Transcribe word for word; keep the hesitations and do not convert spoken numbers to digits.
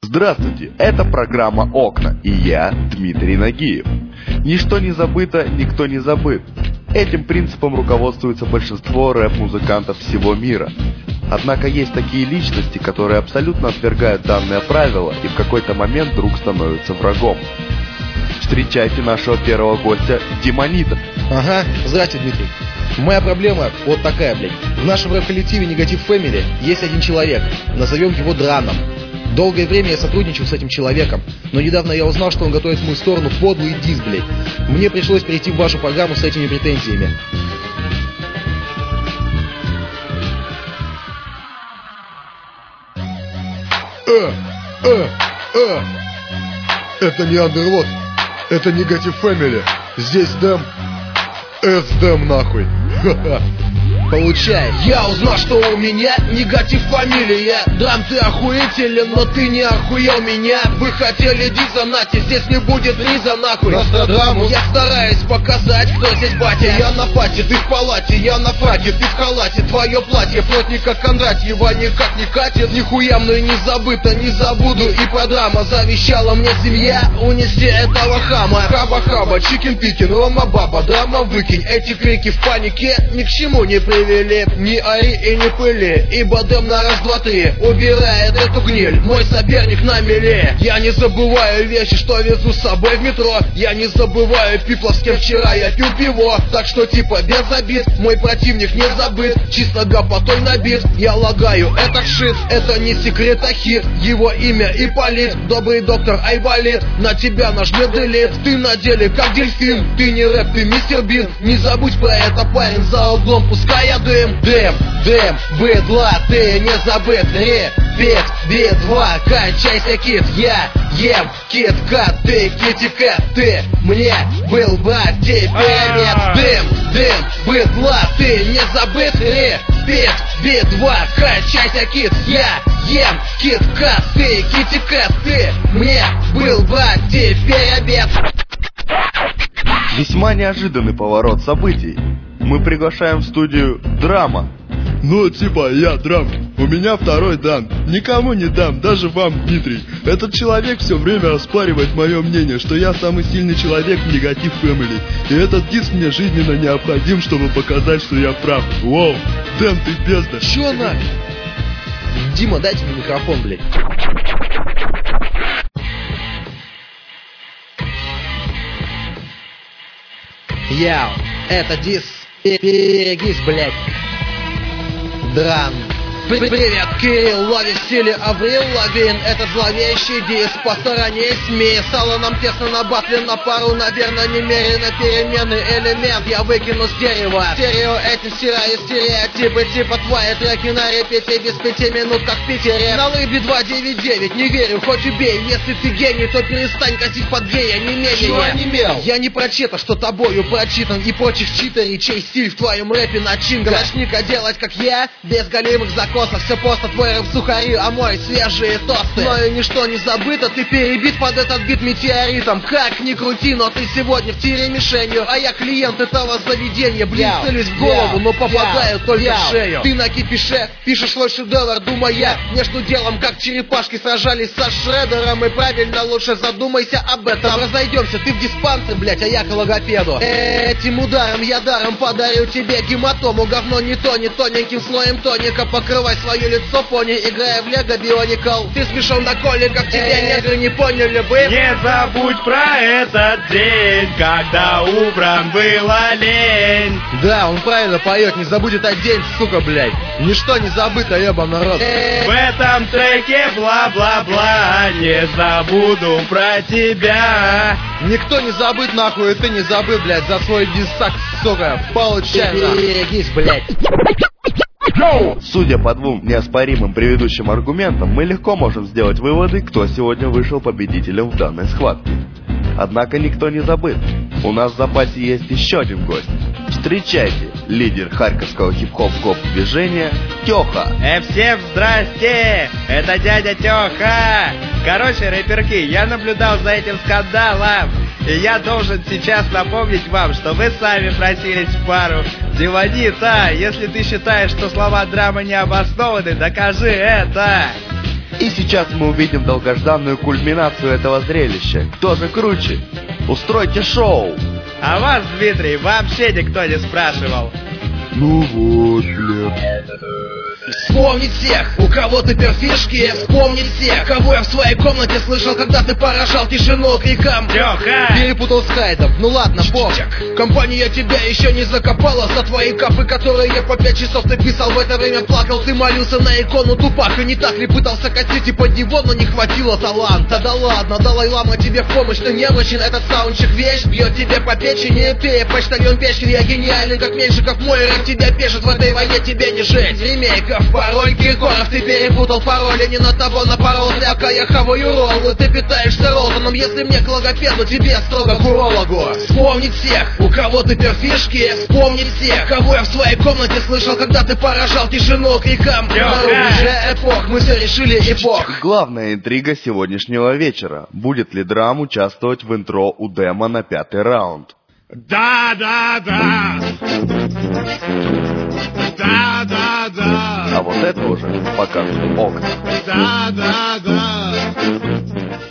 Здравствуйте, это программа «Окна» и я, Дмитрий Нагиев. Ничто не забыто, никто не забыт. Этим принципом руководствуется большинство рэп-музыкантов всего мира. Однако есть такие личности, которые абсолютно отвергают данное правило и в какой-то момент вдруг становятся врагом. Встречайте нашего первого гостя, Демонита. Ага, здрасте, Дмитрий. Моя проблема вот такая, блядь. В нашем рэп-коллективе Negative Family есть один человек. Назовем его Драном. Долгое время я сотрудничал с этим человеком, но недавно я узнал, что он готовит в мою сторону подлый дисс, блядь. Мне пришлось перейти в вашу программу с этими претензиями. Э, э, э. Это не Underworld, это Negative Family. Здесь Дэм, С-Дэм нахуй. Ха-ха. Получай. Я узнал, что у меня негатив фамилия. Драм, ты охуителен, но ты не охуел меня. Вы хотели диза, нате, здесь не будет риза, нахуй. Нострадамус. Я стараюсь показать, кто здесь батя. Я на пати, ты в палате, я на фраке, ты в халате. Твое платье плотника Кондратьева никак не катит. Нихуя мной не забыто, не забуду. И про драма завещала мне семья унести этого хама. Хаба-хаба, чикен-пикен, рома-баба, драма выкинь. Эти крики в панике ни к чему не привели. Не ори и не пыли, ибо Дэм на раз-два-три убирает эту гниль, мой соперник на мели. Я не забываю вещи, что везу с собой в метро. Я не забываю пиплов, с кем вчера я пил пиво. Так что типа без обид, мой противник не забыт, чисто гопотой набит. Я лагаю, это шит, это не секрет, а хит. Его имя Ипполит, добрый доктор Айболит. На тебя нажмет делит, ты на деле как дельфин. Ты не рэп, ты мистер Бин. Не забудь про это, парень, за углом пускай я дым. Дэм, дэм, быдла, ты не забыт. Репет, би два, качайся, кит. Я ем кит-кат, ты китикат. Ты мне был бы теперь нет. Дэм, дэм, быдла, ты не забыт. Репет, би два, качайся, кит. Я ем кит-кат, ты китикат. Ты мне был бы теперь обед. Весьма неожиданный поворот событий. Мы приглашаем в студию Драма. Ну, типа, я Драм, у меня второй дан. Никому не дам, даже вам, Дмитрий. Этот человек все время оспаривает мое мнение, что я самый сильный человек в Negative Family. И этот диск мне жизненно необходим, чтобы показать, что я прав. Воу, Дэм, ты бездна. Чё на? Дима, дайте мне микрофон, блядь. Яу, это дисс. Берегись, блядь. Драм. Привет, Кирилл, лови в стиле Аврил Лавин. Это зловещий дисс, посторонись СМИ. Стало нам тесно на батле, на пару, наверное, немерено переменный элемент я выкину с дерева. Стерео этим стираю стереотипы, типа твои треки на репете без пяти минут, как в Питере. На лыбе два девять девять, не верю, хоть убей. Если ты гений, то перестань косить под гея, не менее. Чего онемел? Я не прочитал, что тобою прочитан и прочих читерей, чей стиль в твоем рэпе начинган. Начни-ка делать, как я, без голимых закон. Все просто твой рэп сухари, а мой свежие тосты. Но и ничто не забыто, ты перебит под этот бит метеоритом. Как ни крути, но ты сегодня в тире мишенью. А я клиент этого заведения, блин, Яу, целюсь в голову, яу, но попадаю яу, только яу. в шею. Ты на кипише пишешь свой шедевр, думая между делом, как черепашки сражались со Шредером. И правильно, лучше задумайся об этом. Разойдемся, ты в диспансер, блять, а я к логопеду. Этим ударом я даром подарю тебе гематому. Говно не то, не тоненьким слоем тоника покрывай свое лицо пони, играя в Лего Бионикл. Ты смешон до коли, как тебе негры не поняли бы. Не забудь про этот день, когда утром была лень. Да, он правильно поет, не забудь этот день, сука, блядь. Ничто не забыто, ебан народ. В этом треке бла-бла-бла, не забуду про тебя. Никто не забыт, нахуй, и ты не забыт, блядь, за свой диссак, сука. Получай, нахуй. Берегись, блядь. Судя по двум неоспоримым предыдущим аргументам, мы легко можем сделать выводы, кто сегодня вышел победителем в данной схватке. Однако никто не забыт. У нас в запасе есть еще один гость. Встречайте, лидер харьковского хип-хоп гоп движения Тёха. Э, всем здрасте! Это дядя Тёха! Короче, рэперки, я наблюдал за этим скандалом. И я должен сейчас напомнить вам, что вы сами просились в пару. Демонита, если ты считаешь, что слова Драма не обоснованы, докажи это. И сейчас мы увидим долгожданную кульминацию этого зрелища. Кто же круче? Устройте шоу! А вас, Дмитрий, вообще никто не спрашивал. Ну вот, блядь. Вспомнить всех, у кого ты перфишки. Вспомнить всех, кого я в своей комнате слышал, когда ты поражал тишину криком. Лёха! Перепутал с Хайдом, ну ладно, бог. Компания тебя еще не закопала за твои капы, которые по пять часов ты писал. В это время плакал, ты молился на икону Тупак. И не так ли пытался катить и под него, но не хватило таланта. Да ладно, Далай-Лама тебе в помощь, ты немощен. Этот саундчик вещь, бьет тебе по печени. Ты почтальон Печкин, я гениальный, как Меньшиков. Мой рэп тебя пишет, в этой войне тебе не жить. Лимейка пароль Киркоров, ты перепутал пароли, не на того напоролся, а я хаваю роллы. Ты питаешься Ролтоном, если мне к логопеду, тебе строго к урологу. Вспомнить всех, у кого ты перфишки. Вспомнить всех, кого я в своей комнате слышал, когда ты поражал тишину криком. Уже эпох, мы все решили эпох. Главная интрига сегодняшнего вечера. Будет ли Драм участвовать в интро у Дема на пятый раунд? Да, да, да. Да, да, да. А вот это уже покажут окна. Да, да, да.